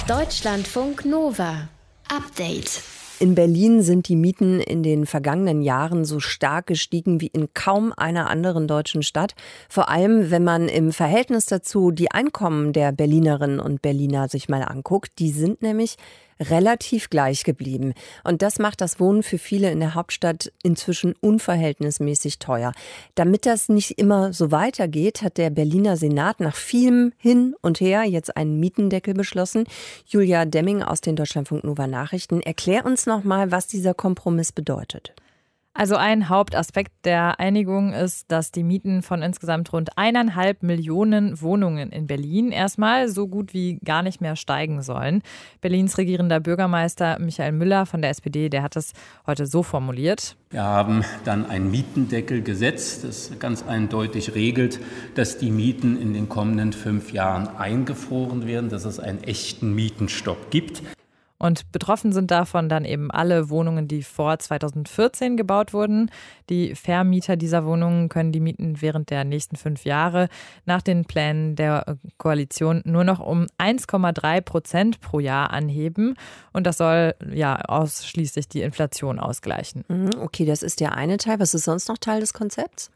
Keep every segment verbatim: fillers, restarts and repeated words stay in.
Deutschlandfunk Nova. Update. In Berlin sind die Mieten in den vergangenen Jahren so stark gestiegen wie in kaum einer anderen deutschen Stadt. Vor allem, wenn man im Verhältnis dazu die Einkommen der Berlinerinnen und Berliner sich mal anguckt. Die sind nämlich relativ gleich geblieben. Und das macht das Wohnen für viele in der Hauptstadt inzwischen unverhältnismäßig teuer. Damit das nicht immer so weitergeht, hat der Berliner Senat nach vielem Hin und Her jetzt einen Mietendeckel beschlossen. Julia Demming aus den Deutschlandfunk Nova Nachrichten. Erklär uns noch mal, was dieser Kompromiss bedeutet. Also ein Hauptaspekt der Einigung ist, dass die Mieten von insgesamt rund eineinhalb Millionen Wohnungen in Berlin erstmal so gut wie gar nicht mehr steigen sollen. Berlins regierender Bürgermeister Michael Müller von der S P D, der hat es heute so formuliert. Wir haben dann ein Mietendeckel gesetzt, das ganz eindeutig regelt, dass die Mieten in den kommenden fünf Jahren eingefroren werden, dass es einen echten Mietenstopp gibt. Und betroffen sind davon dann eben alle Wohnungen, die vor zweitausendvierzehn gebaut wurden. Die Vermieter dieser Wohnungen können die Mieten während der nächsten fünf Jahre nach den Plänen der Koalition nur noch um eins Komma drei Prozent pro Jahr anheben. Und das soll ja ausschließlich die Inflation ausgleichen. Okay, das ist der eine Teil. Was ist sonst noch Teil des Konzepts?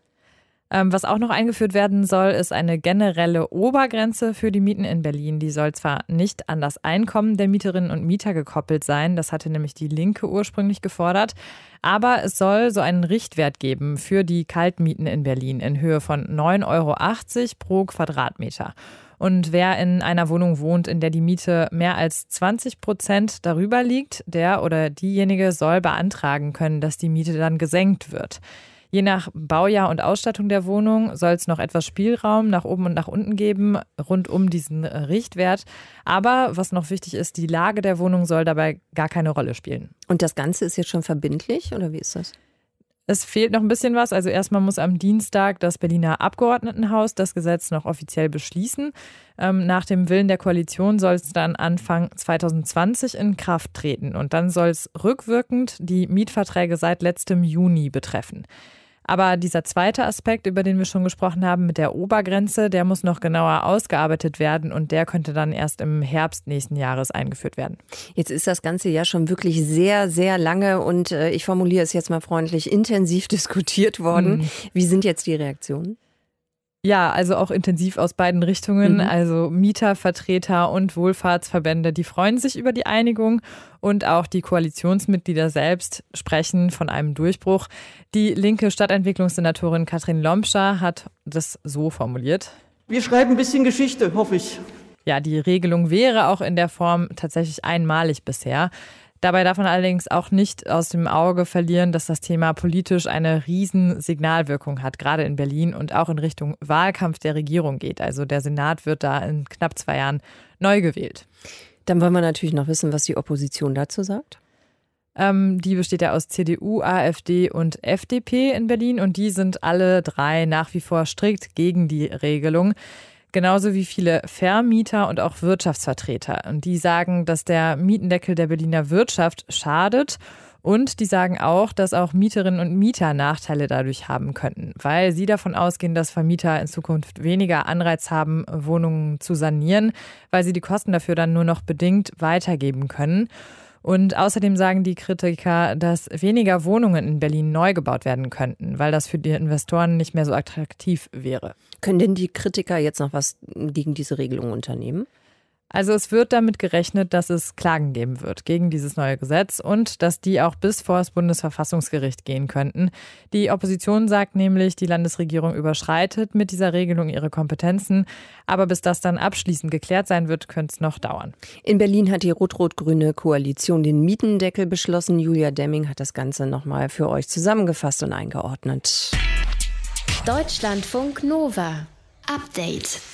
Was auch noch eingeführt werden soll, ist eine generelle Obergrenze für die Mieten in Berlin. Die soll zwar nicht an das Einkommen der Mieterinnen und Mieter gekoppelt sein, das hatte nämlich die Linke ursprünglich gefordert, aber es soll so einen Richtwert geben für die Kaltmieten in Berlin in Höhe von neun Euro achtzig pro Quadratmeter. Und wer in einer Wohnung wohnt, in der die Miete mehr als zwanzig Prozent darüber liegt, der oder diejenige soll beantragen können, dass die Miete dann gesenkt wird. Je nach Baujahr und Ausstattung der Wohnung soll es noch etwas Spielraum nach oben und nach unten geben, rund um diesen Richtwert. Aber was noch wichtig ist, die Lage der Wohnung soll dabei gar keine Rolle spielen. Und das Ganze ist jetzt schon verbindlich, oder wie ist das? Es fehlt noch ein bisschen was. Also erstmal muss am Dienstag das Berliner Abgeordnetenhaus das Gesetz noch offiziell beschließen. Ähm, nach dem Willen der Koalition soll es dann Anfang zweitausendzwanzig in Kraft treten. Und dann soll es rückwirkend die Mietverträge seit letztem Juni betreffen. Aber dieser zweite Aspekt, über den wir schon gesprochen haben, mit der Obergrenze, der muss noch genauer ausgearbeitet werden und der könnte dann erst im Herbst nächsten Jahres eingeführt werden. Jetzt ist das Ganze ja schon wirklich sehr, sehr lange und äh, ich formuliere es jetzt mal freundlich, intensiv diskutiert worden. Mhm. Wie sind jetzt die Reaktionen? Ja, also auch intensiv aus beiden Richtungen. Mhm. Also Mietervertreter und Wohlfahrtsverbände, die freuen sich über die Einigung und auch die Koalitionsmitglieder selbst sprechen von einem Durchbruch. Die linke Stadtentwicklungssenatorin Katrin Lomscher hat das so formuliert. Wir schreiben ein bisschen Geschichte, hoffe ich. Ja, die Regelung wäre auch in der Form tatsächlich einmalig bisher. Dabei darf man allerdings auch nicht aus dem Auge verlieren, dass das Thema politisch eine riesen Signalwirkung hat, gerade in Berlin und auch in Richtung Wahlkampf der Regierung geht. Also der Senat wird da in knapp zwei Jahren neu gewählt. Dann wollen wir natürlich noch wissen, was die Opposition dazu sagt. Ähm, die besteht ja aus C D U, AfD und F D P in Berlin und die sind alle drei nach wie vor strikt gegen die Regelung. Genauso wie viele Vermieter und auch Wirtschaftsvertreter. Und die sagen, dass der Mietendeckel der Berliner Wirtschaft schadet. Und die sagen auch, dass auch Mieterinnen und Mieter Nachteile dadurch haben könnten, weil sie davon ausgehen, dass Vermieter in Zukunft weniger Anreiz haben, Wohnungen zu sanieren, weil sie die Kosten dafür dann nur noch bedingt weitergeben können. Und außerdem sagen die Kritiker, dass weniger Wohnungen in Berlin neu gebaut werden könnten, weil das für die Investoren nicht mehr so attraktiv wäre. Können denn die Kritiker jetzt noch was gegen diese Regelung unternehmen? Also es wird damit gerechnet, dass es Klagen geben wird gegen dieses neue Gesetz und dass die auch bis vor das Bundesverfassungsgericht gehen könnten. Die Opposition sagt nämlich, die Landesregierung überschreitet mit dieser Regelung ihre Kompetenzen. Aber bis das dann abschließend geklärt sein wird, könnte es noch dauern. In Berlin hat die rot-rot-grüne Koalition den Mietendeckel beschlossen. Julia Demming hat das Ganze nochmal für euch zusammengefasst und eingeordnet. Deutschlandfunk Nova. Update.